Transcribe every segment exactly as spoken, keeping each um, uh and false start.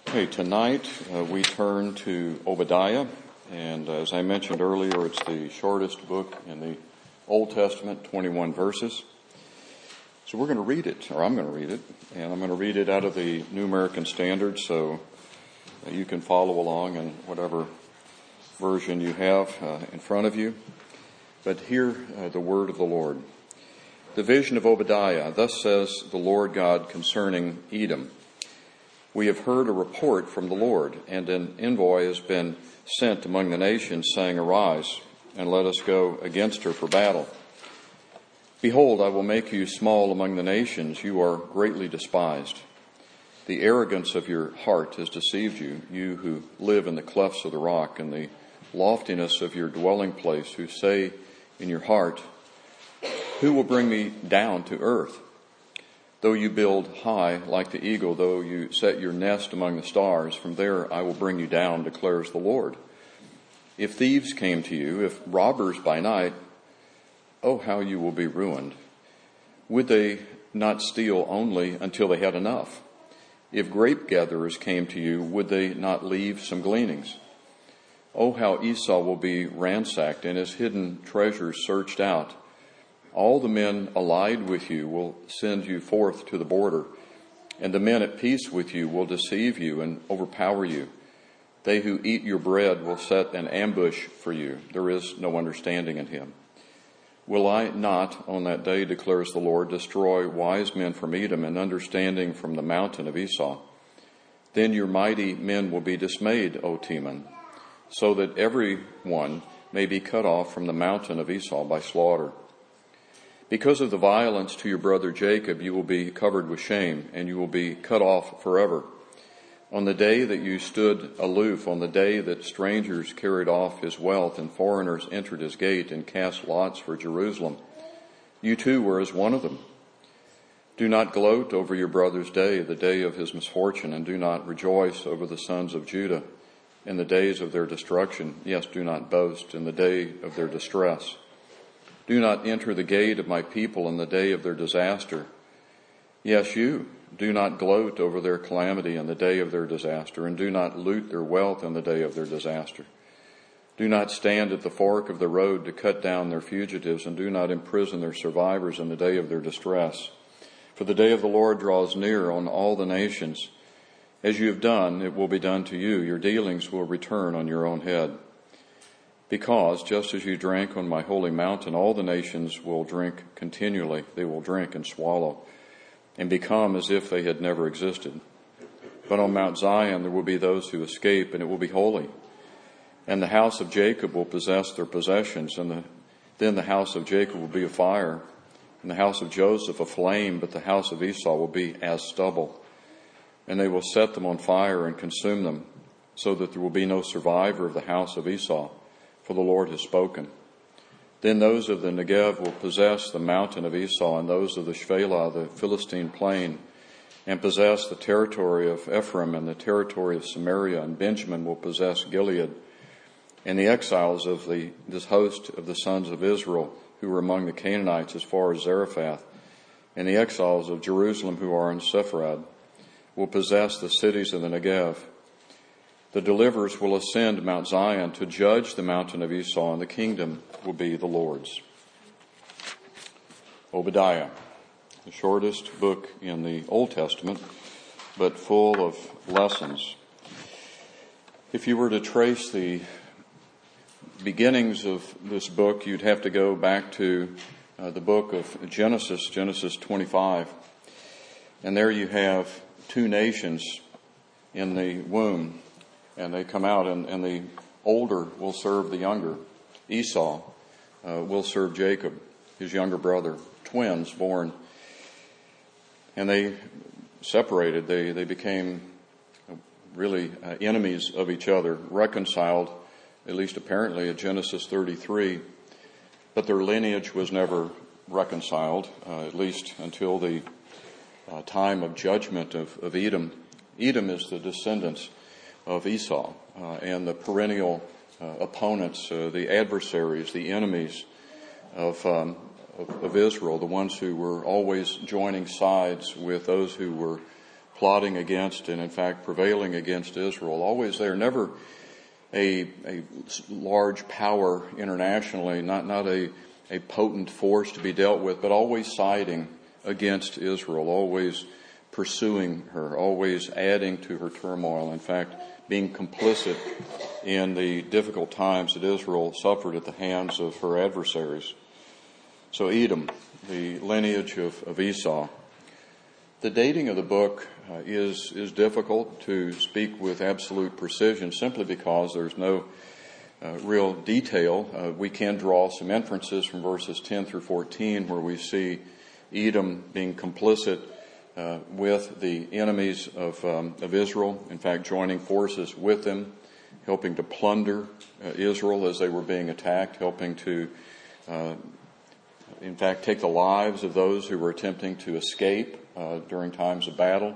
Okay, tonight uh, we turn to Obadiah, and as I mentioned earlier, it's the shortest book in the Old Testament, twenty-one verses. So we're going to read it, or I'm going to read it, and I'm going to read it out of the New American Standard, so you can follow along in whatever version you have uh, in front of you. But hear uh, the word of the Lord. The vision of Obadiah. Thus says the Lord God concerning Edom. We have heard a report from the Lord, and an envoy has been sent among the nations, saying, Arise, and let us go against her for battle. Behold, I will make you small among the nations. You are greatly despised. The arrogance of your heart has deceived you, you who live in the clefts of the rock, and the loftiness of your dwelling place, who say in your heart, Who will bring me down to earth? Though you build high like the eagle, though you set your nest among the stars, from there I will bring you down, declares the Lord. If thieves came to you, if robbers by night, oh, how you will be ruined. Would they not steal only until they had enough? If grape gatherers came to you, would they not leave some gleanings? Oh, how Esau will be ransacked and his hidden treasures searched out. All the men allied with you will send you forth to the border, and the men at peace with you will deceive you and overpower you. They who eat your bread will set an ambush for you. There is no understanding in him. Will I not, on that day, declares the Lord, destroy wise men from Edom and understanding from the mountain of Esau? Then your mighty men will be dismayed, O Teman, so that every one may be cut off from the mountain of Esau by slaughter. Because of the violence to your brother Jacob, you will be covered with shame, and you will be cut off forever. On the day that you stood aloof, on the day that strangers carried off his wealth and foreigners entered his gate and cast lots for Jerusalem, you too were as one of them. Do not gloat over your brother's day, the day of his misfortune, and do not rejoice over the sons of Judah in the days of their destruction. Yes, do not boast in the day of their distress. Do not enter the gate of my people in the day of their disaster. Yes, you, do not gloat over their calamity in the day of their disaster, and do not loot their wealth in the day of their disaster. Do not stand at the fork of the road to cut down their fugitives, and do not imprison their survivors in the day of their distress. For the day of the Lord draws near on all the nations. As you have done, it will be done to you. Your dealings will return on your own head. Because, just as you drank on my holy mountain, all the nations will drink continually. They will drink and swallow and become as if they had never existed. But on Mount Zion there will be those who escape, and it will be holy. And the house of Jacob will possess their possessions, and the, then the house of Jacob will be a fire, and the house of Joseph a flame, but the house of Esau will be as stubble. And they will set them on fire and consume them, so that there will be no survivor of the house of Esau. For the Lord has spoken. Then those of the Negev will possess the mountain of Esau, and those of the Shephelah, the Philistine plain, and possess the territory of Ephraim and the territory of Samaria, and Benjamin will possess Gilead. And the exiles of the, this host of the sons of Israel, who were among the Canaanites as far as Zarephath, and the exiles of Jerusalem who are in Sepharad, will possess the cities of the Negev. The deliverers will ascend Mount Zion to judge the mountain of Esau, and the kingdom will be the Lord's. Obadiah, the shortest book in the Old Testament, but full of lessons. If you were to trace the beginnings of this book, you'd have to go back to uh, the book of Genesis, Genesis twenty-five. And there you have two nations in the womb. And they come out, and, and the older will serve the younger. Esau uh, will serve Jacob, his younger brother, twins born. And they separated. They, they became really uh, enemies of each other, reconciled, at least apparently, at Genesis thirty-three. But their lineage was never reconciled, uh, at least until the uh, time of judgment of, of Edom. Edom is the descendants of Esau, uh, and the perennial uh, opponents, uh, the adversaries, the enemies of, um, of of Israel, the ones who were always joining sides with those who were plotting against and in fact prevailing against Israel. Always there, never a, a large power internationally, not, not a, a potent force to be dealt with, but always siding against Israel, always pursuing her, always adding to her turmoil. In fact, being complicit in the difficult times that Israel suffered at the hands of her adversaries. So Edom, the lineage of, of Esau. The dating of the book uh, is is difficult to speak with absolute precision simply because there's no uh, real detail. Uh, we can draw some inferences from verses ten through fourteen where we see Edom being complicit uh, with the enemies of um, of Israel, in fact joining forces with them, helping to plunder uh, Israel as they were being attacked, helping to uh, in fact take the lives of those who were attempting to escape Uh, during times of battle.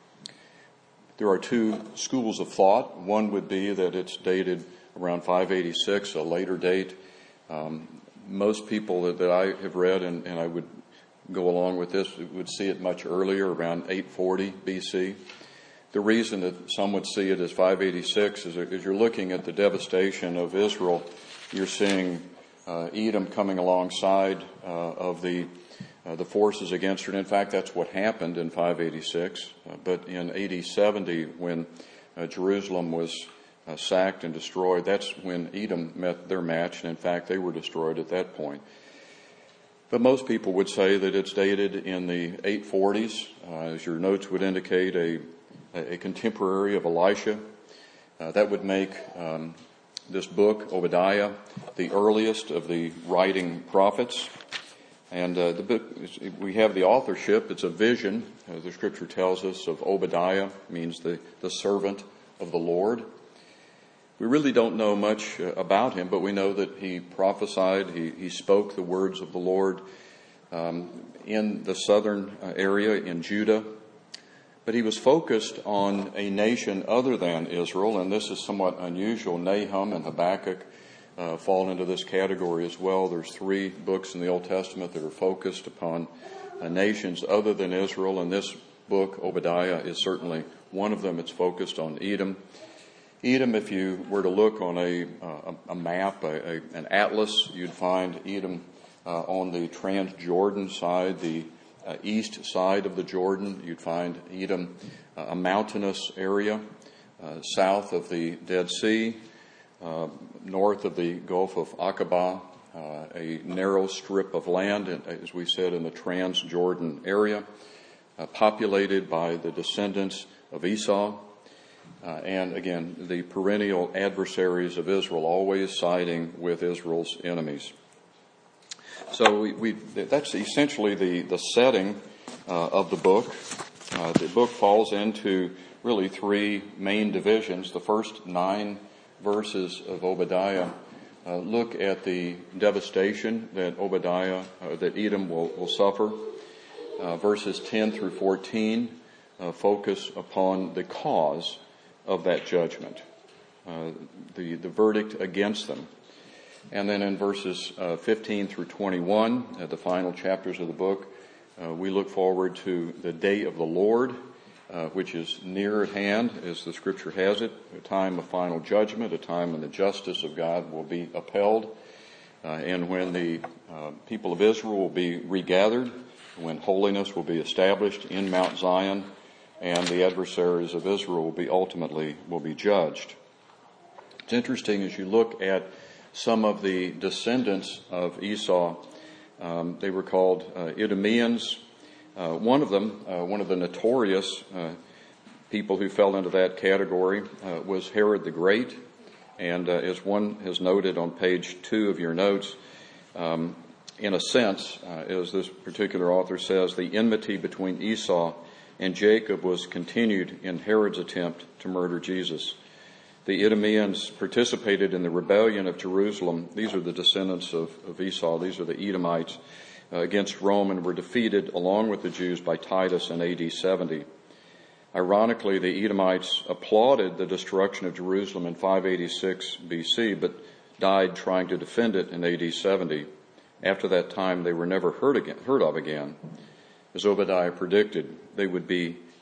There are two schools of thought. One would be that it's dated around five eighty-six, a later date. Um, most people that, that I have read, and, and I would go along with this, would see it much earlier, around eight forty B C. The reason that some would see it as five eighty-six is as you're looking at the devastation of Israel, you're seeing uh, Edom coming alongside uh, of the Uh, the forces against her. And in fact, that's what happened in five eighty-six. Uh, but in A D seventy, when uh, Jerusalem was uh, sacked and destroyed, that's when Edom met their match. And in fact, they were destroyed at that point. But most people would say that it's dated in the eight forties, uh, as your notes would indicate, a, a contemporary of Elisha. Uh, that would make um, this book, Obadiah, the earliest of the writing prophets. And uh, the book, we have the authorship. It's a vision. Uh, the scripture tells us of Obadiah, means the, the servant of the Lord. We really don't know much uh, about him, but we know that he prophesied, he, he spoke the words of the Lord um, in the southern uh, area in Judah. But he was focused on a nation other than Israel, and this is somewhat unusual. Nahum and Habakkuk Uh, fall into this category as well. There's three books in the Old Testament that are focused upon uh, nations other than Israel, and this book, Obadiah, is certainly one of them. It's focused on Edom. Edom, if you were to look on a, uh, a map, a, a, an atlas, you'd find Edom uh, on the Transjordan side, the uh, east side of the Jordan. You'd find Edom uh, a mountainous area uh, south of the Dead Sea. Uh, north of the Gulf of Aqaba, uh, a narrow strip of land, as we said, in the Transjordan area, uh, populated by the descendants of Esau, uh, and again, the perennial adversaries of Israel, always siding with Israel's enemies. So we, we that's essentially the, the setting uh, of the book. Uh, the book falls into really three main divisions. The first nine verses of Obadiah uh, look at the devastation that Obadiah, uh, that Edom will, will suffer. Uh, verses ten through fourteen uh, focus upon the cause of that judgment, uh, the, the verdict against them. And then in verses uh, fifteen through twenty-one, at the final chapters of the book, uh, we look forward to the day of the Lord, Uh, which is near at hand, as the scripture has it, a time of final judgment, a time when the justice of God will be upheld, uh, and when the uh, people of Israel will be regathered, when holiness will be established in Mount Zion, and the adversaries of Israel will be ultimately will be judged. It's interesting as you look at some of the descendants of Esau. Um, they were called uh, Idumeans. Uh, one of them, uh, one of the notorious uh, people who fell into that category uh, was Herod the Great. And uh, as one has noted on page two of your notes, um, in a sense, uh, as this particular author says, the enmity between Esau and Jacob was continued in Herod's attempt to murder Jesus. The Idumeans participated in the rebellion of Jerusalem. These are the descendants of, of Esau. These are the Edomites. Uh, against Rome, and were defeated along with the Jews by Titus in A D seventy. Ironically, the Edomites applauded the destruction of Jerusalem in five eighty-six B C, but died trying to defend it in A D seventy. After that time, they were never heard, again, heard of again. As Obadiah predicted, they would be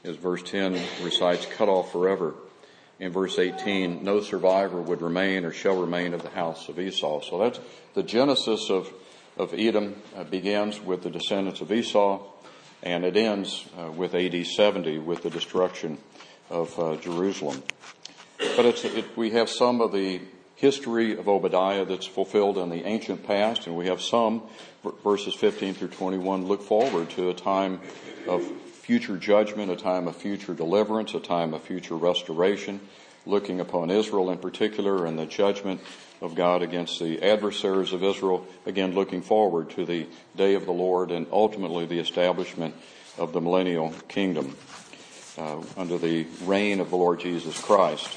as verse ten recites, cut off forever. In verse eighteen, no survivor would remain or shall remain of the house of Esau. So that's the genesis of, of Edom uh, begins with the descendants of Esau, and it ends uh, with A D seventy with the destruction of uh, Jerusalem. But it's, it, we have some of the history of Obadiah that's fulfilled in the ancient past, and we have some, verses fifteen through twenty-one, look forward to a time of future judgment, a time of future deliverance, a time of future restoration, looking upon Israel in particular and the judgment of God against the adversaries of Israel, again looking forward to the day of the Lord and ultimately the establishment of the millennial kingdom uh, under the reign of the Lord Jesus Christ.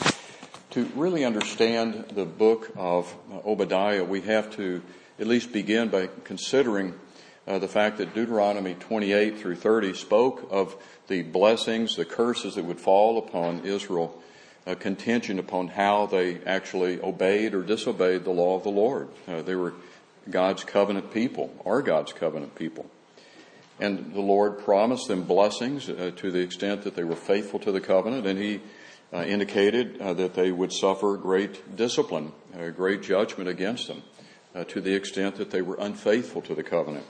To really understand the book of Obadiah, we have to at least begin by considering uh, the fact that Deuteronomy twenty-eight through thirty spoke of the blessings, the curses that would fall upon Israel, uh, contingent upon how they actually obeyed or disobeyed the law of the Lord. Uh, they were God's covenant people, are God's covenant people. And the Lord promised them blessings uh, to the extent that they were faithful to the covenant, and He Uh, indicated uh, that they would suffer great discipline, uh, great judgment against them uh, to the extent that they were unfaithful to the covenant.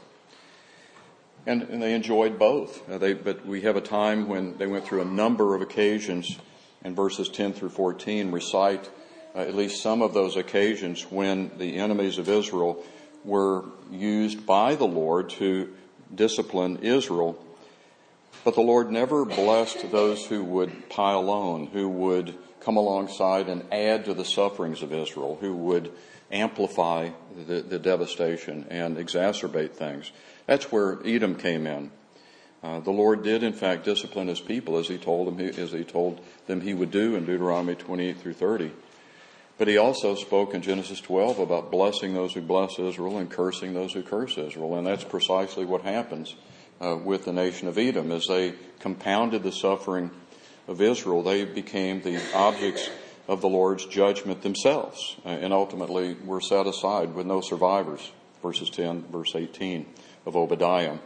And, and they enjoyed both. Uh, they, but we have a time when they went through a number of occasions, and verses ten through fourteen recite uh, at least some of those occasions when the enemies of Israel were used by the Lord to discipline Israel. But the Lord never blessed those who would pile on, who would come alongside and add to the sufferings of Israel, who would amplify the, the devastation and exacerbate things. That's where Edom came in. Uh, the Lord did, in fact, discipline His people as He told them, as He told them He would do in Deuteronomy twenty-eight through thirty. But He also spoke in Genesis twelve about blessing those who bless Israel and cursing those who curse Israel, and that's precisely what happens Uh, with the nation of Edom. As they compounded the suffering of Israel, they became the objects of the Lord's judgment themselves, uh, and ultimately were set aside with no survivors, verses ten, verse eighteen of Obadiah.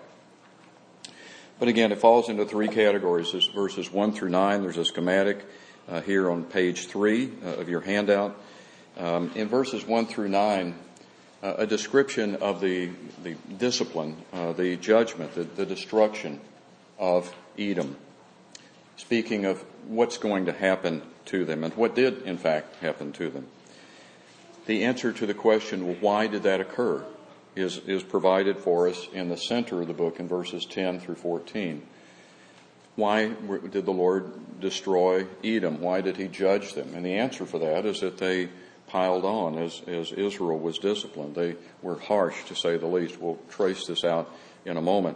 But again, it falls into three categories. There's verses one through nine. There's a schematic uh, here on page three uh, of your handout. Um, in verses one through nine, Uh, a description of the, the discipline, uh, the judgment, the, the destruction of Edom. Speaking of what's going to happen to them and what did, in fact, happen to them. The answer to the question, well, why did that occur, is, is provided for us in the center of the book in verses ten through fourteen. Why did the Lord destroy Edom? Why did He judge them? And the answer for that is that they piled on as, as Israel was disciplined. They were harsh, to say the least. We'll trace this out in a moment.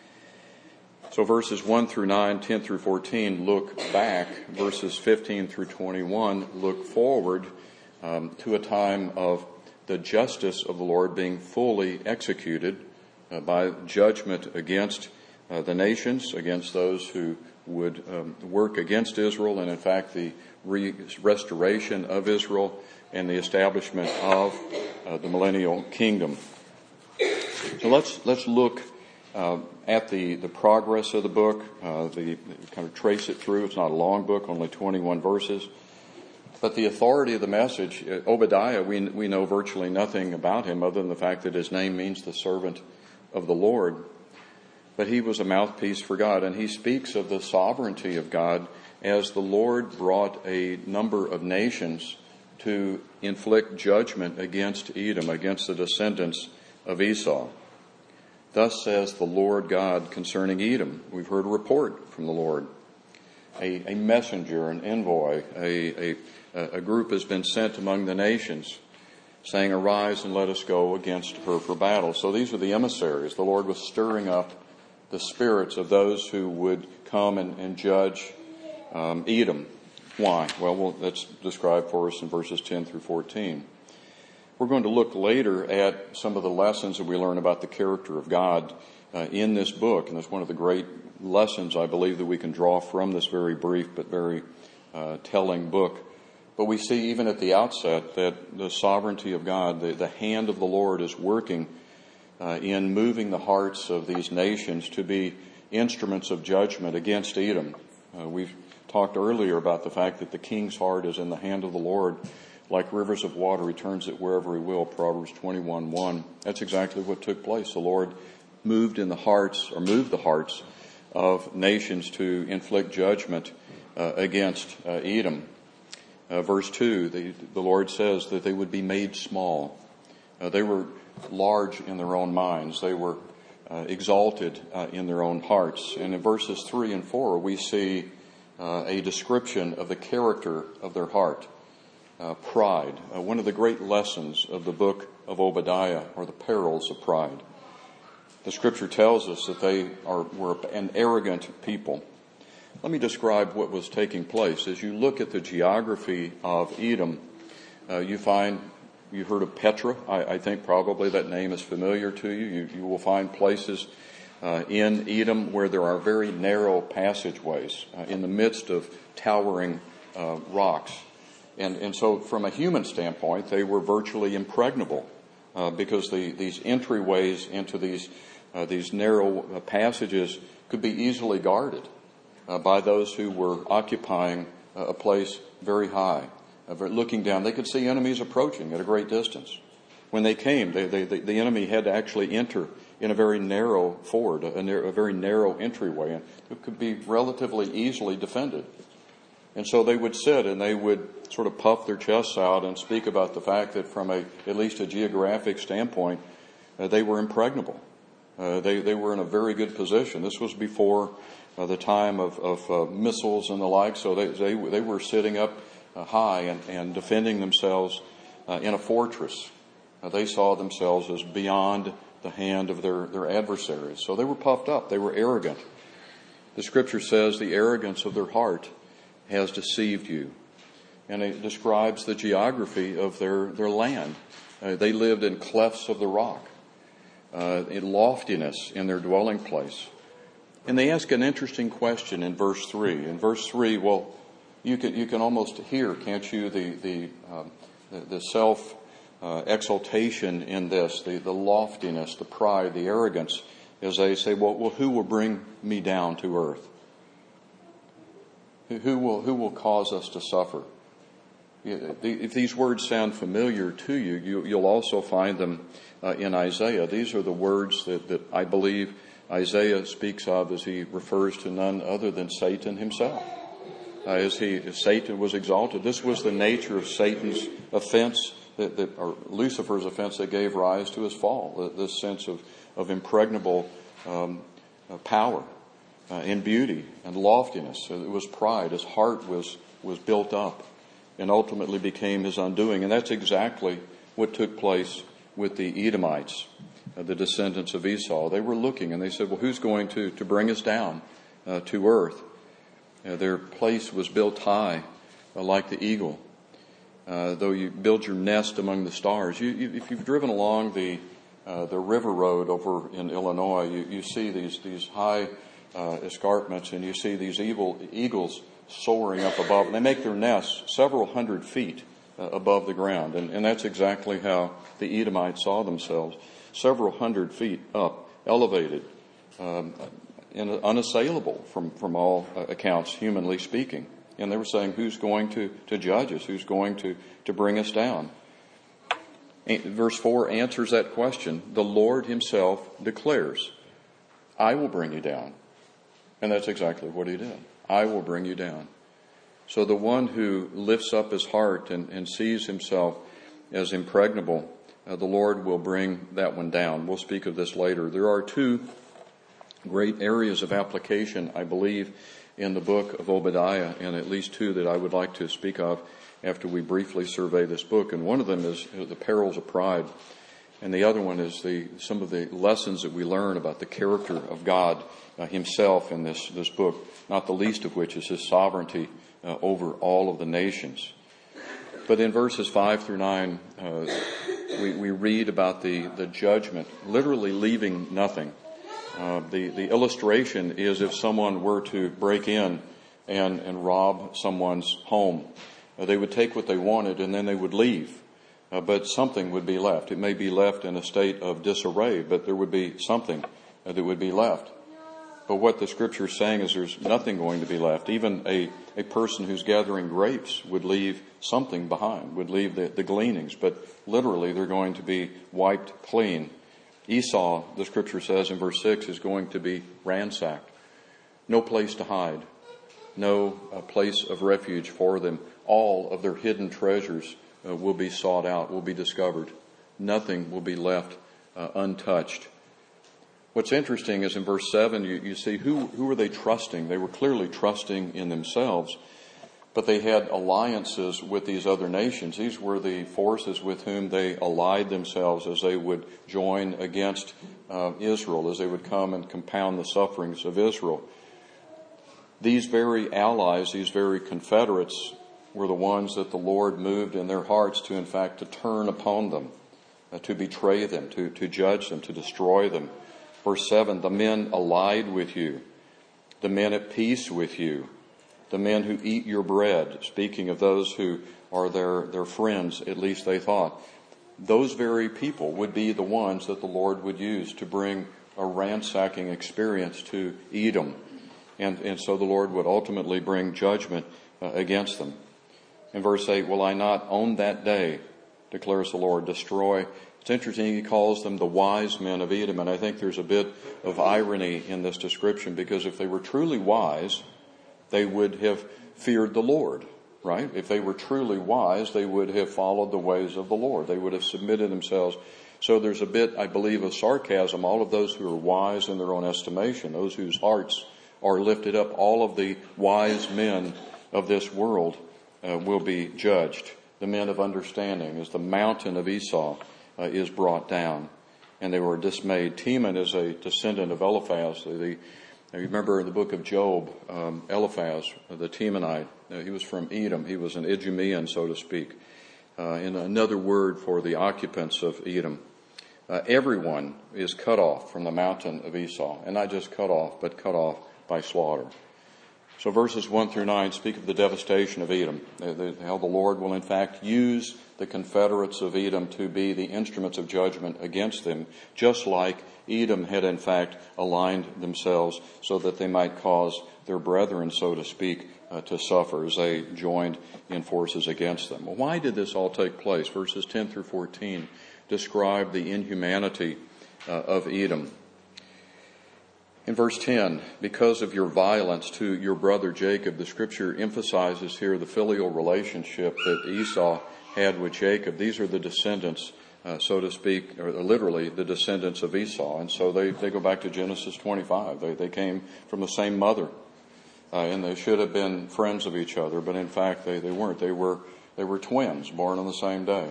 So verses one through nine, ten through fourteen look back. Verses fifteen through twenty-one look forward um, to a time of the justice of the Lord being fully executed uh, by judgment against uh, the nations, against those who would um, work against Israel, and in fact the re- restoration of Israel and the establishment of uh, the millennial kingdom. So let's let's look uh, at the, the progress of the book, uh, the kind of trace it through. It's not a long book, only twenty-one verses. But the authority of the message, uh, Obadiah, we we know virtually nothing about him other than the fact that his name means the servant of the Lord. But he was a mouthpiece for God, and he speaks of the sovereignty of God as the Lord brought a number of nations to inflict judgment against Edom, against the descendants of Esau. Thus says the Lord God concerning Edom. We've heard a report from the Lord. A, a messenger, an envoy, a, a, a group has been sent among the nations, saying, "Arise and let us go against her for battle." So these are the emissaries. The Lord was stirring up the spirits of those who would come and, and judge um, Edom. Why? Well, well, that's described for us in verses ten through fourteen. We're going to look later at some of the lessons that we learn about the character of God uh, in this book, and it's one of the great lessons, I believe, that we can draw from this very brief but very uh, telling book. But we see even at the outset that the sovereignty of God, the, the hand of the Lord is working uh, in moving the hearts of these nations to be instruments of judgment against Edom. Uh, we've talked earlier about the fact that the king's heart is in the hand of the Lord. Like rivers of water, he turns it wherever he will, Proverbs twenty-one one. That's exactly what took place. The Lord moved in the hearts, or moved the hearts of nations to inflict judgment uh, against uh, Edom. Uh, verse two, the, the Lord says that they would be made small. Uh, they were large in their own minds. They were uh, exalted uh, in their own hearts. And in verses three and four, we see uh, a description of the character of their heart. Uh, pride. Uh, one of the great lessons of the book of Obadiah are the perils of pride. The scripture tells us that they are were an arrogant people. Let me describe what was taking place. As you look at the geography of Edom, uh, you find, you heard of Petra. I, I think probably that name is familiar to you. You, you will find places uh, in Edom where there are very narrow passageways uh, in the midst of towering uh, rocks. And, and so from a human standpoint, they were virtually impregnable uh, because the, these entryways into these uh, these narrow uh, passages could be easily guarded uh, by those who were occupying uh, a place very high. Uh, looking down, they could see enemies approaching at a great distance. When they came, they, they, they, the enemy had to actually enter in a very narrow ford, a, a very narrow entryway, and it could be relatively easily defended. And so they would sit and they would sort of puff their chests out and speak about the fact that from a at least a geographic standpoint, uh, they were impregnable. Uh, they, they were in a very good position. This was before uh, the time of, of uh, missiles and the like, so they, they, they were sitting up uh, high and, and defending themselves uh, in a fortress. Uh, they saw themselves as beyond the hand of their, their adversaries. So they were puffed up. They were arrogant. The scripture says the arrogance of their heart has deceived you. And it describes the geography of their, their land. Uh, they lived in clefts of the rock, uh, in loftiness in their dwelling place. And they ask an interesting question in verse three. In verse three, well, you can, you can almost hear, can't you, the, the, um, the, the self uh, exaltation in this, the, the loftiness, the pride, the arrogance, as they say, well, well, who will bring me down to earth? Who will, who will cause us to suffer? If these words sound familiar to you, you you'll also find them uh, in Isaiah. These are the words that, that I believe Isaiah speaks of as he refers to none other than Satan himself. Uh, as he, as Satan was exalted, this was the nature of Satan's offense, that, that, or Lucifer's offense that gave rise to his fall, this sense of, of impregnable um, uh, power. Uh, in beauty and loftiness. So it was pride. His heart was, was built up and ultimately became his undoing. And that's exactly what took place with the Edomites, uh, the descendants of Esau. They were looking and they said, well, who's going to, to bring us down uh, to earth? Uh, their place was built high uh, like the eagle. Uh, though you build your nest among the stars. You, you, if you've driven along the uh, the river road over in Illinois, you, you see these, these high Uh, escarpments, and you see these evil eagles soaring up above, and they make their nests several hundred feet uh, above the ground, and, and that's exactly how the Edomites saw themselves, several hundred feet up, elevated, um, and unassailable from, from all uh, accounts, humanly speaking. And they were saying, who's going to, to judge us? Who's going to, to bring us down? Verse four answers that question. The Lord himself declares, I will bring you down. And that's exactly what he did. I will bring you down. So the one who lifts up his heart and, and sees himself as impregnable, uh, the Lord will bring that one down. We'll speak of this later. There are two great areas of application, I believe, in the book of Obadiah, and at least two that I would like to speak of after we briefly survey this book. And one of them is the perils of pride. And the other one is the some of the lessons that we learn about the character of God uh, himself in this, this book, not the least of which is his sovereignty uh, over all of the nations. But in verses five through nine, uh, we, we read about the, the judgment, literally leaving nothing. Uh, the, the illustration is if someone were to break in and, and rob someone's home. Uh, they would take what they wanted and then they would leave. Uh, but something would be left. It may be left in a state of disarray, but there would be something uh, that would be left. But what the Scripture is saying is there's nothing going to be left. Even a, a person who's gathering grapes would leave something behind, would leave the, the gleanings. But literally, they're going to be wiped clean. Esau, the Scripture says in verse six, is going to be ransacked. No place to hide. No uh, place of refuge for them. All of their hidden treasures uh, will be sought out, will be discovered. Nothing will be left uh, untouched. What's interesting is in verse seven, you, you see who, who were they trusting? They were clearly trusting in themselves, but they had alliances with these other nations. These were the forces with whom they allied themselves as they would join against uh, Israel, as they would come and compound the sufferings of Israel. These very allies, these very confederates, were the ones that the Lord moved in their hearts to, in fact, to turn upon them, uh, to betray them, to, to judge them, to destroy them. Verse seven, the men allied with you, the men at peace with you, the men who eat your bread, speaking of those who are their, their friends, at least they thought. Those very people would be the ones that the Lord would use to bring a ransacking experience to Edom. And, and so the Lord would ultimately bring judgment uh, against them. In verse eight, will I not on that day, declares the Lord, destroy. It's interesting, he calls them the wise men of Edom, and I think there's a bit of irony in this description, because if they were truly wise, they would have feared the Lord, right? If they were truly wise, they would have followed the ways of the Lord. They would have submitted themselves. So there's a bit, I believe, of sarcasm. All of those who are wise in their own estimation, those whose hearts are lifted up, all of the wise men of this world uh, will be judged. The men of understanding, as the mountain of Esau Uh, is brought down, and they were dismayed. Teman is a descendant of Eliphaz. The, you remember in the book of Job, um, Eliphaz, the Temanite, uh, he was from Edom. He was an Idumean, so to speak, uh, and another word for the occupants of Edom. Uh, everyone is cut off from the mountain of Esau, and not just cut off, but cut off by slaughter. So verses one through nine speak of the devastation of Edom, how the Lord will in fact use the confederates of Edom to be the instruments of judgment against them, just like Edom had in fact aligned themselves so that they might cause their brethren, so to speak, uh, to suffer as they joined in forces against them. Well, why did this all take place? Verses ten through fourteen describe the inhumanity uh, of Edom. In verse ten, because of your violence to your brother Jacob, the Scripture emphasizes here the filial relationship that Esau had with Jacob. These are the descendants, uh, so to speak, or literally the descendants of Esau. And so they, they go back to Genesis twenty-five. They, they came from the same mother, uh, and they should have been friends of each other, but in fact they, they weren't. They were they were twins, born on the same day,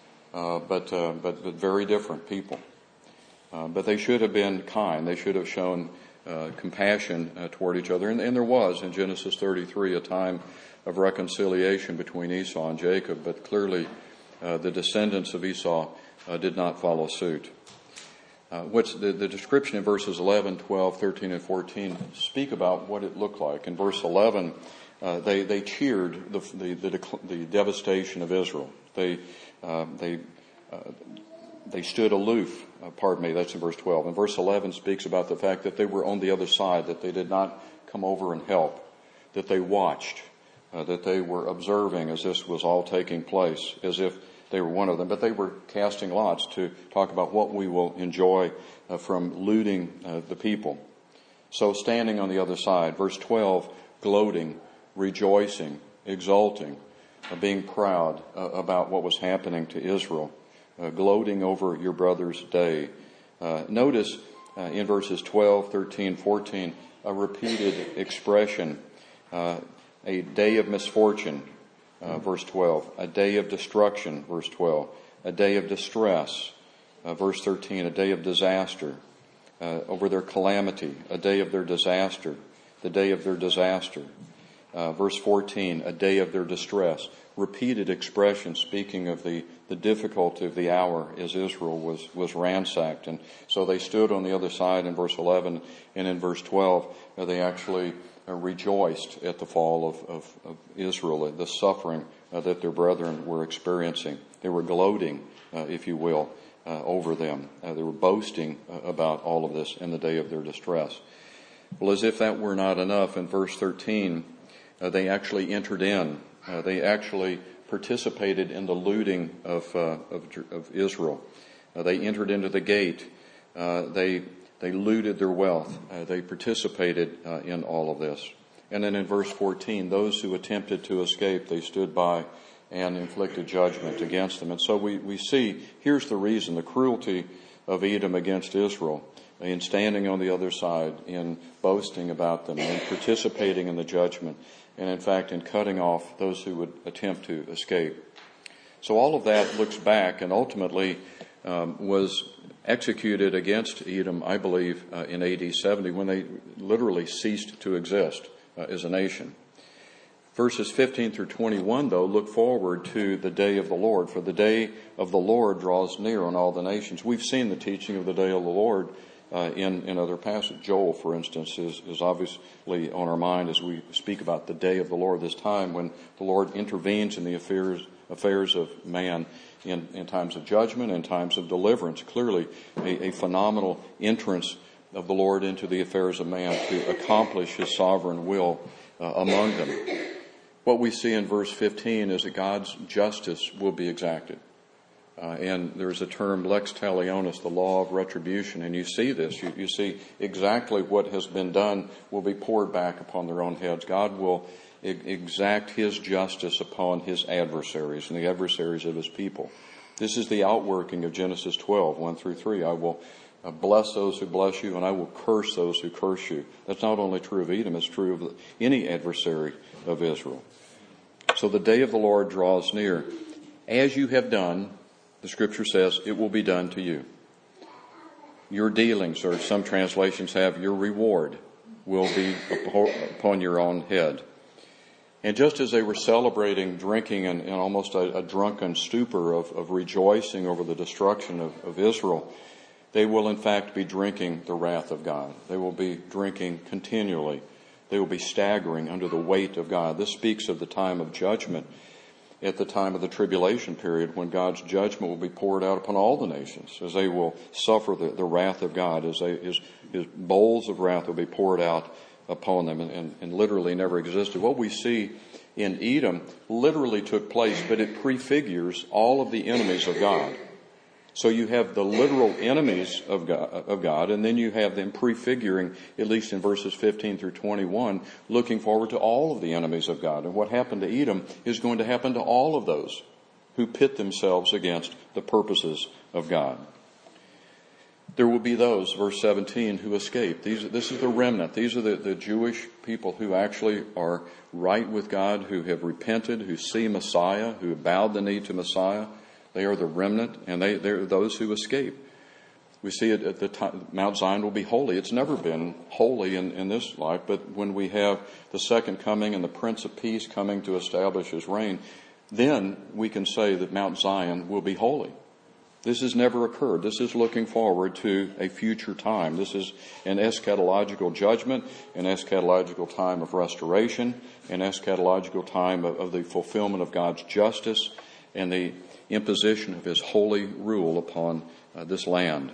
uh, but, uh, but but very different people. Uh, but they should have been kind. They should have shown uh, compassion uh, toward each other. And, and there was, in Genesis thirty-three, a time of reconciliation between Esau and Jacob. But clearly, uh, the descendants of Esau uh, did not follow suit. Uh, what's the, the description in verses eleven, twelve, thirteen, and fourteen speak about what it looked like. In verse eleven, uh, they, they cheered the, the, the, the devastation of Israel. They, uh, they, uh, They stood aloof, uh, pardon me, that's in verse twelve. And verse eleven speaks about the fact that they were on the other side, that they did not come over and help, that they watched, uh, that they were observing as this was all taking place, as if they were one of them. But they were casting lots to talk about what we will enjoy uh, from looting uh, the people. So standing on the other side, verse twelve, gloating, rejoicing, exulting, uh, being proud uh, about what was happening to Israel. Uh, gloating over your brother's day. Uh, notice uh, in verses twelve, thirteen, fourteen, a repeated expression. Uh, a day of misfortune, uh, verse twelve. A day of destruction, verse twelve. A day of distress, uh, verse thirteen. A day of disaster, uh, over their calamity. A day of their disaster. The day of their disaster. Uh, verse fourteen, a day of their distress. Repeated expression speaking of the, the difficulty of the hour as Israel was, was ransacked. And so they stood on the other side in verse eleven, and in verse twelve uh, they actually uh, rejoiced at the fall of, of, of Israel, the suffering uh, that their brethren were experiencing. They were gloating, uh, if you will, uh, over them. Uh, they were boasting uh, about all of this in the day of their distress. Well, as if that were not enough, in verse thirteen, uh, they actually entered in. Uh, they actually participated in the looting of, uh, of, of Israel. Uh, they entered into the gate. Uh, they they looted their wealth. Uh, they participated uh, in all of this. And then in verse fourteen, those who attempted to escape, they stood by and inflicted judgment against them. And so we, we see, here's the reason, the cruelty of Edom against Israel, in standing on the other side, in boasting about them, in participating in the judgment, and in fact in cutting off those who would attempt to escape. So all of that looks back and ultimately um, was executed against Edom, I believe, uh, in A D seventy, when they literally ceased to exist uh, as a nation. Verses fifteen through twenty-one, though, look forward to the day of the Lord, for the day of the Lord draws near on all the nations. We've seen the teaching of the day of the Lord uh, in, in other passages. Joel, for instance, is, is obviously on our mind as we speak about the day of the Lord, this time when the Lord intervenes in the affairs affairs of man in, in times of judgment and times of deliverance. Clearly, a, a phenomenal entrance of the Lord into the affairs of man to accomplish his sovereign will uh, among them. What we see in verse fifteen is that God's justice will be exacted. Uh, and there's a term, lex talionis, the law of retribution. And you see this. You, you see exactly what has been done will be poured back upon their own heads. God will e- exact his justice upon his adversaries and the adversaries of his people. This is the outworking of Genesis twelve, one through three. I will uh, bless those who bless you, and I will curse those who curse you. That's not only true of Edom, it's true of any adversary of Israel. So the day of the Lord draws near. As you have done, the scripture says, it will be done to you. Your dealings, or some translations have, your reward will be upon your own head. And just as they were celebrating, drinking, and, and almost a, a drunken stupor of, of rejoicing over the destruction of, of Israel, they will in fact be drinking the wrath of God. They will be drinking continually. They will be staggering under the weight of God. This speaks of the time of judgment at the time of the tribulation period, when God's judgment will be poured out upon all the nations, as they will suffer the, the wrath of God, as they, his, his bowls of wrath will be poured out upon them and, and, and literally never existed. What we see in Edom literally took place, but it prefigures all of the enemies of God. So you have the literal enemies of God, of God, and then you have them prefiguring, at least in verses fifteen through twenty-one, looking forward to all of the enemies of God. And what happened to Edom is going to happen to all of those who pit themselves against the purposes of God. There will be those, verse seventeen, who escape. These, this is the remnant. These are the, the Jewish people who actually are right with God, who have repented, who see Messiah, who have bowed the knee to Messiah. They are the remnant, and they, they're those who escape. We see it at the time, Mount Zion will be holy. It's never been holy in, in this life, but when we have the second coming and the Prince of Peace coming to establish his reign, then we can say that Mount Zion will be holy. This has never occurred. This is looking forward to a future time. This is an eschatological judgment, an eschatological time of restoration, an eschatological time of, of the fulfillment of God's justice and the imposition of his holy rule upon uh, this land.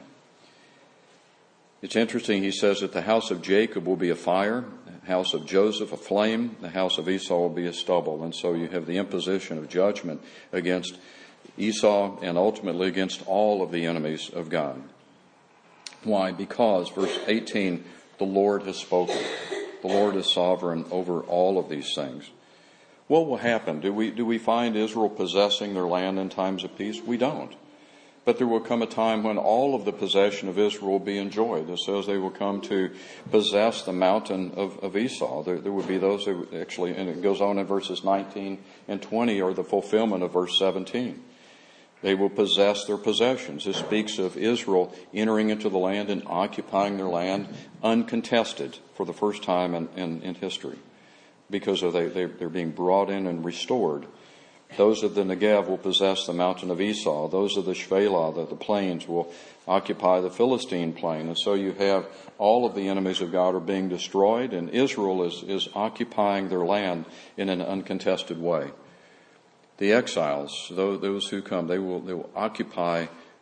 It's interesting, he says that the house of Jacob will be a fire, the house of Joseph a flame, the house of Esau will be a stubble. And so you have the imposition of judgment against Esau and ultimately against all of the enemies of God. Why? Because, verse eighteen, the Lord has spoken. The Lord is sovereign over all of these things. What will happen? Do we, do we find Israel possessing their land in times of peace? We don't. But there will come a time when all of the possession of Israel will be enjoyed. It says they will come to possess the mountain of, of Esau. There, there would be those who actually, and it goes on in verses nineteen and twenty, are the fulfillment of verse seventeen. They will possess their possessions. This speaks of Israel entering into the land and occupying their land uncontested for the first time in, in, in history, because of they, they, they're being brought in and restored. Those of the Negev will possess the mountain of Esau. Those of the Shephelah, the, the plains, will occupy the Philistine plain. And so you have all of the enemies of God are being destroyed, and Israel is, is occupying their land in an uncontested way. The exiles, those who come, they will, they will occupy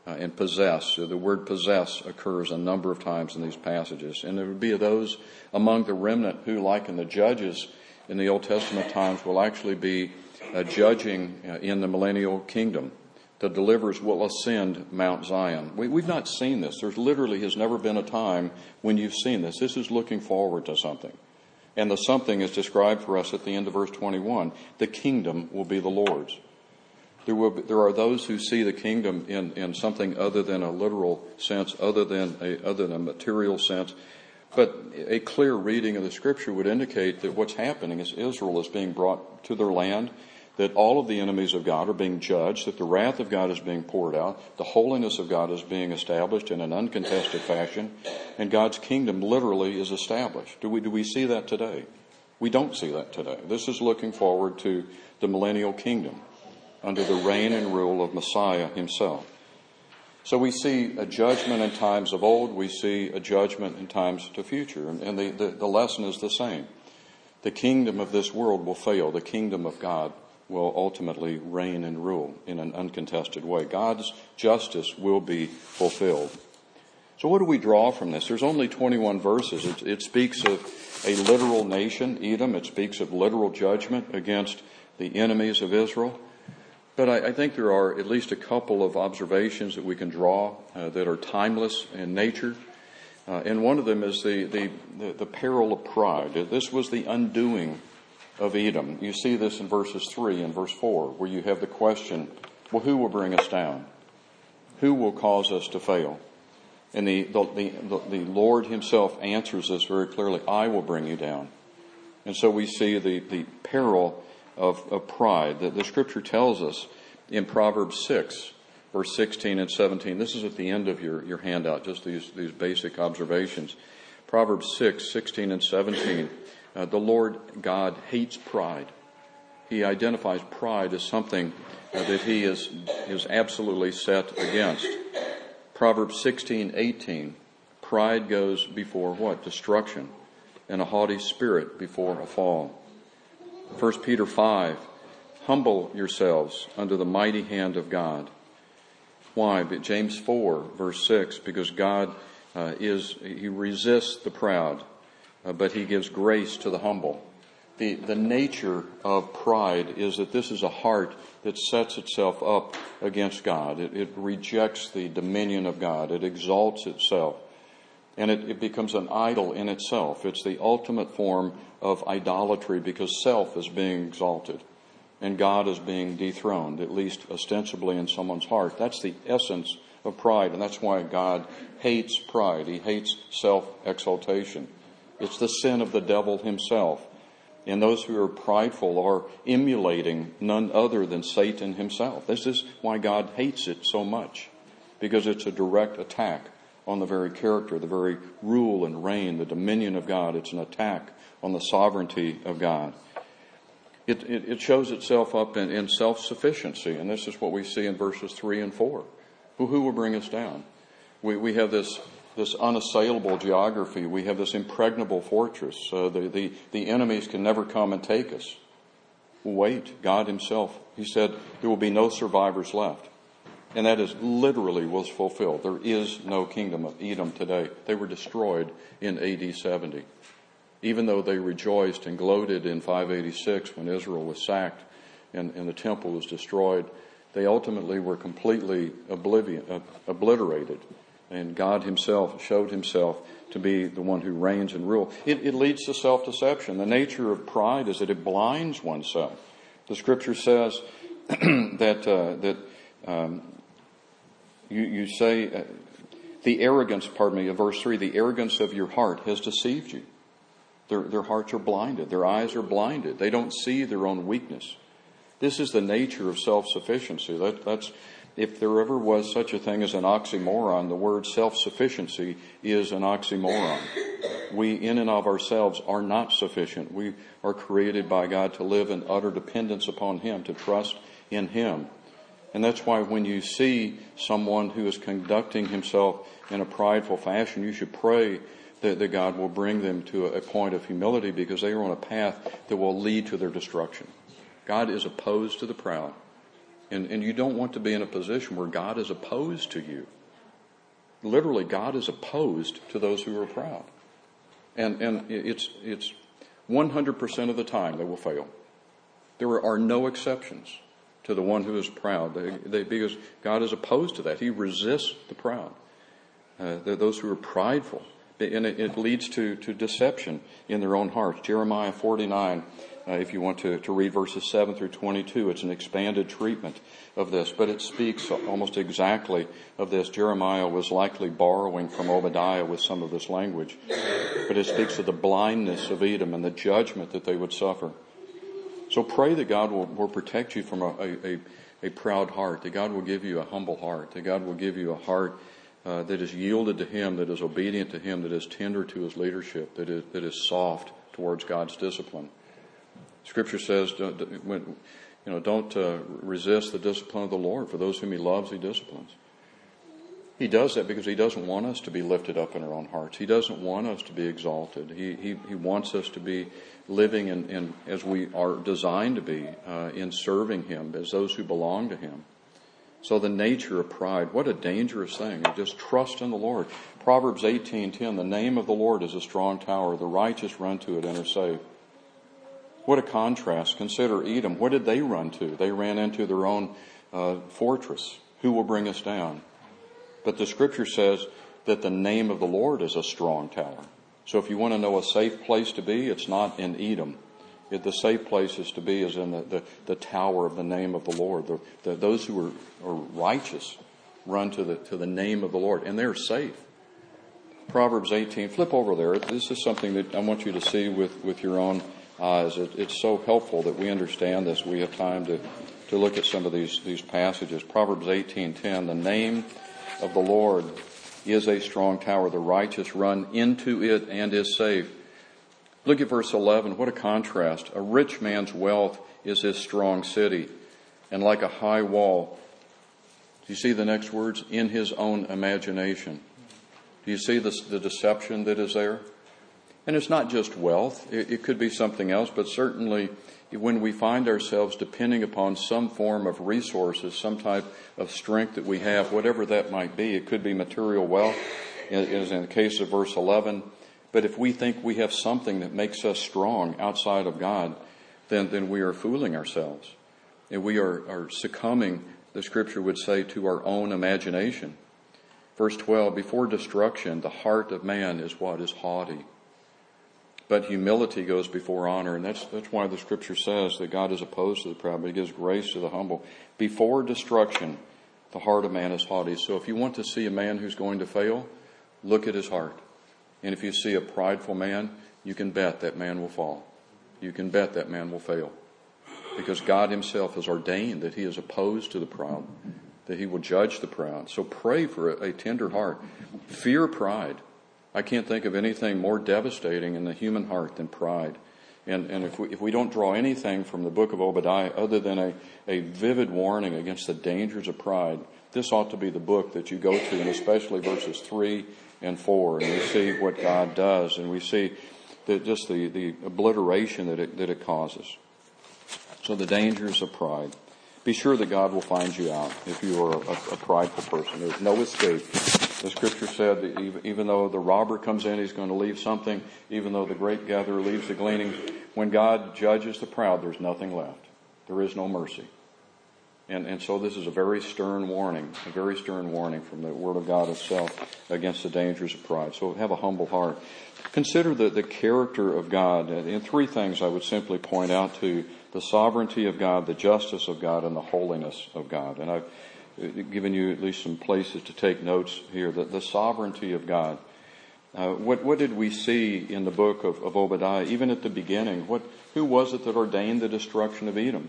uh, and possess. So the word possess occurs a number of times in these passages. And there would be those among the remnant who, like in the Judges in the Old Testament times, will actually be uh, judging uh, in the millennial kingdom. The deliverers will ascend Mount Zion. We, we've not seen this. There's literally has never been a time when you've seen this. This is looking forward to something. And the something is described for us at the end of verse twenty-one. The kingdom will be the Lord's. There will be, there are those who see the kingdom in, in something other than a literal sense, other than a, other than a material sense. But a clear reading of the Scripture would indicate that what's happening is Israel is being brought to their land, that all of the enemies of God are being judged, that the wrath of God is being poured out, the holiness of God is being established in an uncontested fashion, and God's kingdom literally is established. Do we, do we see that today? We don't see that today. This is looking forward to the millennial kingdom under the reign and rule of Messiah himself. So we see a judgment in times of old, we see a judgment in times to future, and, and the, the, the lesson is the same. The kingdom of this world will fail. The kingdom of God will ultimately reign and rule in an uncontested way. God's justice will be fulfilled. So what do we draw from this? There's only twenty-one verses. It, it speaks of a literal nation, Edom. It speaks of literal judgment against the enemies of Israel. But I, I think there are at least a couple of observations that we can draw uh, that are timeless in nature. Uh, and one of them is the, the, the, the peril of pride. This was the undoing of Edom. You see this in verses three and verse four, where you have the question, well, who will bring us down? Who will cause us to fail? And the, the, the, the Lord himself answers this very clearly, I will bring you down. And so we see the, the peril of, of pride. The, the Scripture tells us in Proverbs six, verse sixteen and seventeen. This is at the end of your, your handout, just these, these basic observations. Proverbs six, sixteen and seventeen. Uh, the Lord God hates pride. He identifies pride as something uh, that he is, is absolutely set against. Proverbs sixteen, eighteen. Pride goes before what? Destruction. And a haughty spirit before a fall. First Peter five. Humble yourselves under the mighty hand of God. Why? But James four, verse six. Because God uh, is, he resists the proud. Uh, but he gives grace to the humble. The, the nature of pride is that this is a heart that sets itself up against God. It, it rejects the dominion of God. It exalts itself. And it, it becomes an idol in itself. It's the ultimate form of idolatry because self is being exalted and God is being dethroned, at least ostensibly in someone's heart. That's the essence of pride, and that's why God hates pride. He hates self-exaltation. It's the sin of the devil himself. And those who are prideful are emulating none other than Satan himself. This is why God hates it so much, because it's a direct attack on the very character, the very rule and reign, the dominion of God. It's an attack on the sovereignty of God. It, it, it shows itself up in, in self-sufficiency, and this is what we see in verses three and four. Well, who will bring us down? We, we have this this unassailable geography. We have this impregnable fortress. Uh, the, the, the enemies can never come and take us. Wait, God himself, he said, there will be no survivors left. And that is literally was fulfilled. There is no kingdom of Edom today. They were destroyed in A D seventy. Even though they rejoiced and gloated in five eighty-six when Israel was sacked and, and the temple was destroyed, they ultimately were completely oblivion, uh, obliterated. And God himself showed himself to be the one who reigns and rules. It, it leads to self-deception. The nature of pride is that it blinds oneself. The Scripture says that uh, that um, you, you say uh, the arrogance, pardon me, of verse three, the arrogance of your heart has deceived you. Their, their hearts are blinded. Their eyes are blinded. They don't see their own weakness. This is the nature of self-sufficiency. That, that's If there ever was such a thing as an oxymoron, the word self-sufficiency is an oxymoron. We, in and of ourselves, are not sufficient. We are created by God to live in utter dependence upon him, to trust in him. And that's why when you see someone who is conducting himself in a prideful fashion, you should pray that, that God will bring them to a, a point of humility, because they are on a path that will lead to their destruction. God is opposed to the proud. And, and you don't want to be in a position where God is opposed to you. Literally, God is opposed to those who are proud. And, and it's, it's one hundred percent of the time they will fail. There are no exceptions to the one who is proud, they, they, because God is opposed to that. He resists the proud, uh, those who are prideful. And it, it leads to, to deception in their own hearts. Jeremiah forty-nine, uh, if you want to, to read verses seven through twenty-two, it's an expanded treatment of this, but it speaks almost exactly of this. Jeremiah was likely borrowing from Obadiah with some of this language, but it speaks of the blindness of Edom and the judgment that they would suffer. So pray that God will, will protect you from a, a, a proud heart, that God will give you a humble heart, that God will give you a heart uh, that is yielded to Him, that is obedient to Him, that is tender to His leadership, that is, that is soft towards God's discipline. Scripture says, don't, when, you know, don't uh, resist the discipline of the Lord. For those whom He loves, He disciplines. He does that because He doesn't want us to be lifted up in our own hearts. He doesn't want us to be exalted. He He, he wants us to be living in, in as we are designed to be uh, in serving Him as those who belong to Him. So the nature of pride, what a dangerous thing. Just trust in the Lord. Proverbs eighteen ten, the name of the Lord is a strong tower. The righteous run to it and are safe. What a contrast. Consider Edom. What did they run to? They ran into their own uh, fortress. Who will bring us down? But the Scripture says that the name of the Lord is a strong tower. So if you want to know a safe place to be, it's not in Edom. It, the safe places to be is in the, the, the tower of the name of the Lord. The, the, those who are, are righteous run to the, to the name of the Lord, and they're safe. Proverbs eighteen, flip over there. This is something that I want you to see with, with your own eyes. It, it's so helpful that we understand this. We have time to, to look at some of these, these passages. Proverbs eighteen ten, the name of the Lord is a strong tower. The righteous run into it and is safe. Look at verse eleven. What a contrast. A rich man's wealth is his strong city, and like a high wall. Do you see the next words? In his own imagination. Do you see the, the deception that is there? And it's not just wealth. It, it could be something else, but certainly when we find ourselves depending upon some form of resources, some type of strength that we have, whatever that might be, it could be material wealth, as in the case of verse eleven. But if we think we have something that makes us strong outside of God, then, then we are fooling ourselves. And we are, are succumbing, the Scripture would say, to our own imagination. Verse twelve, before destruction, the heart of man is what? Is haughty. But humility goes before honor. And that's, that's why the Scripture says that God is opposed to the proud, but He gives grace to the humble. Before destruction, the heart of man is haughty. So if you want to see a man who's going to fail, look at his heart. And if you see a prideful man, you can bet that man will fall. You can bet that man will fail. Because God Himself has ordained that He is opposed to the proud, that He will judge the proud. So pray for a, a tender heart. Fear pride. I can't think of anything more devastating in the human heart than pride. And, and if we, if we don't draw anything from the book of Obadiah other than a, a vivid warning against the dangers of pride, this ought to be the book that you go to, and especially verses three and four. And we see what God does, and we see that just the, the obliteration that it, that it causes. So the dangers of pride. Be sure that God will find you out if you are a, a prideful person. There's no escape. The Scripture said that even, even though the robber comes in, he's going to leave something. Even though the grape gatherer leaves the gleaning, when God judges the proud, there's nothing left. There is no mercy. And, and so this is a very stern warning, a very stern warning from the Word of God itself against the dangers of pride. So have a humble heart. Consider the, the character of God. In three things I would simply point out to you: the sovereignty of God, the justice of God, and the holiness of God. And I've given you at least some places to take notes here. The, the sovereignty of God. Uh, what, what did we see in the book of, of Obadiah? Even at the beginning, what, who was it that ordained the destruction of Edom?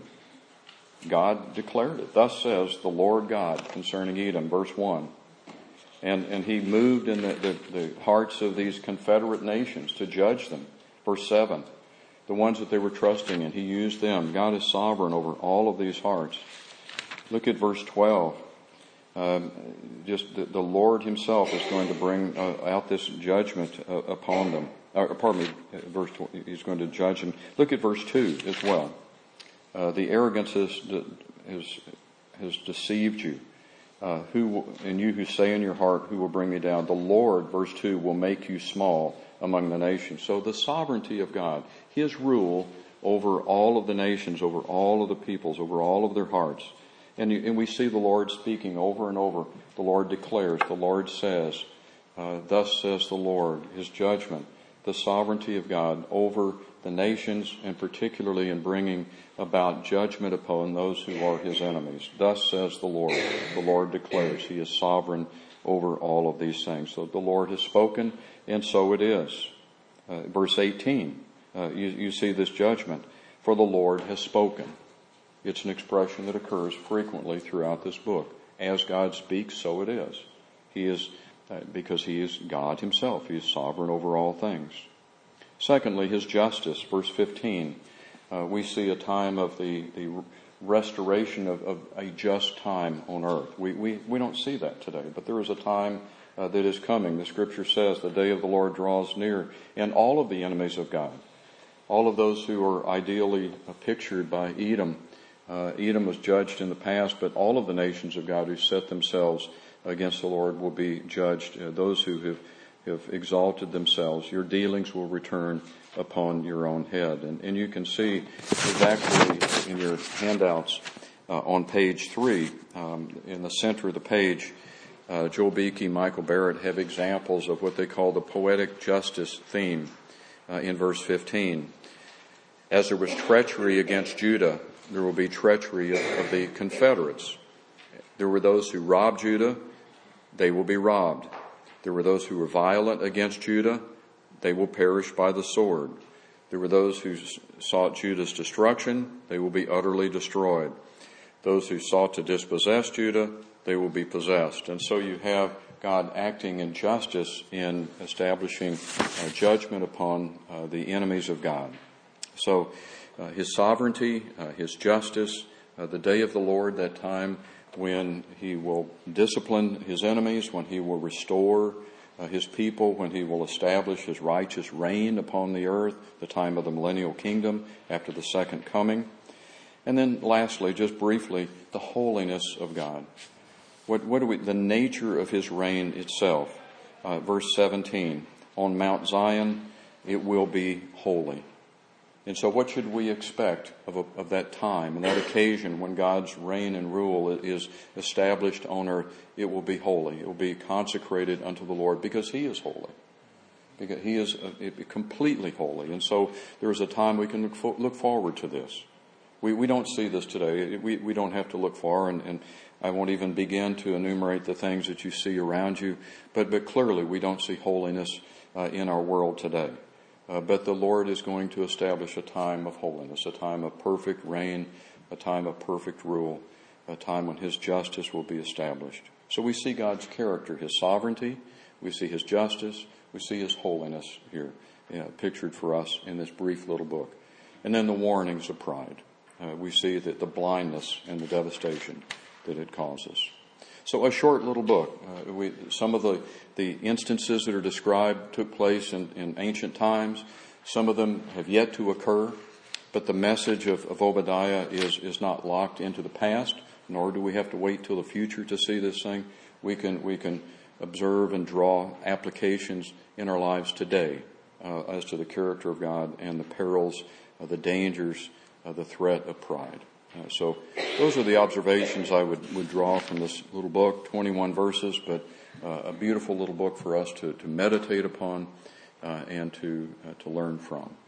God declared it. Thus says the Lord God concerning Edom, verse one. And, and He moved in the, the, the hearts of these confederate nations to judge them. Verse seven. The ones that they were trusting in, He used them. God is sovereign over all of these hearts. Look at verse twelve. Um, just the, the Lord Himself is going to bring uh, out this judgment uh, upon them. Uh, pardon me, verse twelve, He's going to judge them. Look at verse two as well. Uh, the arrogance is, is has deceived you. Uh, who will, and you who say in your heart, who will bring me down? The Lord, verse two, will make you small among the nations. So the sovereignty of God, His rule over all of the nations, over all of the peoples, over all of their hearts. And, you, and we see the Lord speaking over and over. The Lord declares, the Lord says, uh, thus says the Lord, His judgment, the sovereignty of God over the nations, and particularly in bringing about judgment upon those who are His enemies. Thus says the Lord. The Lord declares He is sovereign over all of these things. So the Lord has spoken, and so it is. Uh, verse eighteen, uh, you, you see this judgment. For the Lord has spoken. It's an expression that occurs frequently throughout this book. As God speaks, so it is. He is, uh, because He is God Himself. He is sovereign over all things. Secondly, His justice, verse fifteen. Uh, we see a time of the, the restoration of, of a just time on earth. We, we, we don't see that today, but there is a time uh, that is coming. The Scripture says the day of the Lord draws near, and all of the enemies of God, all of those who are ideally uh, pictured by Edom. Uh, Edom was judged in the past, but all of the nations of God who set themselves against the Lord will be judged. Uh, those who have have exalted themselves, your dealings will return upon your own head. And, and you can see exactly in your handouts uh, on page three, um, in the center of the page, uh, Joel Beakey, Michael Barrett have examples of what they call the poetic justice theme uh, in verse fifteen. As there was treachery against Judah, there will be treachery of, of the Confederates. There were those who robbed Judah, they will be robbed. There were those who were violent against Judah. They will perish by the sword. There were those who sought Judah's destruction. They will be utterly destroyed. Those who sought to dispossess Judah, they will be possessed. And so you have God acting in justice in establishing uh, judgment upon uh, the enemies of God. So uh, His sovereignty, uh, His justice, uh, the day of the Lord, that time when He will discipline His enemies, when He will restore uh, His people, when He will establish His righteous reign upon the earth, the time of the millennial kingdom after the second coming. And then lastly, just briefly, the holiness of God. What, what do we, the nature of His reign itself. Uh, verse seventeen, on Mount Zion it will be holy. And so what should we expect of, a, of that time and that occasion when God's reign and rule is established on earth? It will be holy. It will be consecrated unto the Lord because He is holy. Because He is uh, completely holy. And so there is a time we can look, fo- look forward to this. We, we don't see this today. We, we don't have to look far, and, and I won't even begin to enumerate the things that you see around you. But, but clearly we don't see holiness uh, in our world today. Uh, but the Lord is going to establish a time of holiness, a time of perfect reign, a time of perfect rule, a time when His justice will be established. So we see God's character, His sovereignty, we see His justice, we see His holiness here, you know, pictured for us in this brief little book. And then the warnings of pride. Uh, we see that the blindness and the devastation that it causes. So a short little book. Uh, we, some of the, the instances that are described took place in, in ancient times. Some of them have yet to occur. But the message of, of Obadiah is, is not locked into the past, nor do we have to wait till the future to see this thing. We can, we can observe and draw applications in our lives today uh, as to the character of God and the perils, uh, the dangers, uh, the threat of pride. Uh, so those are the observations I would, would draw from this little book, twenty-one verses, but uh, a beautiful little book for us to, to meditate upon uh, and to uh, to learn from.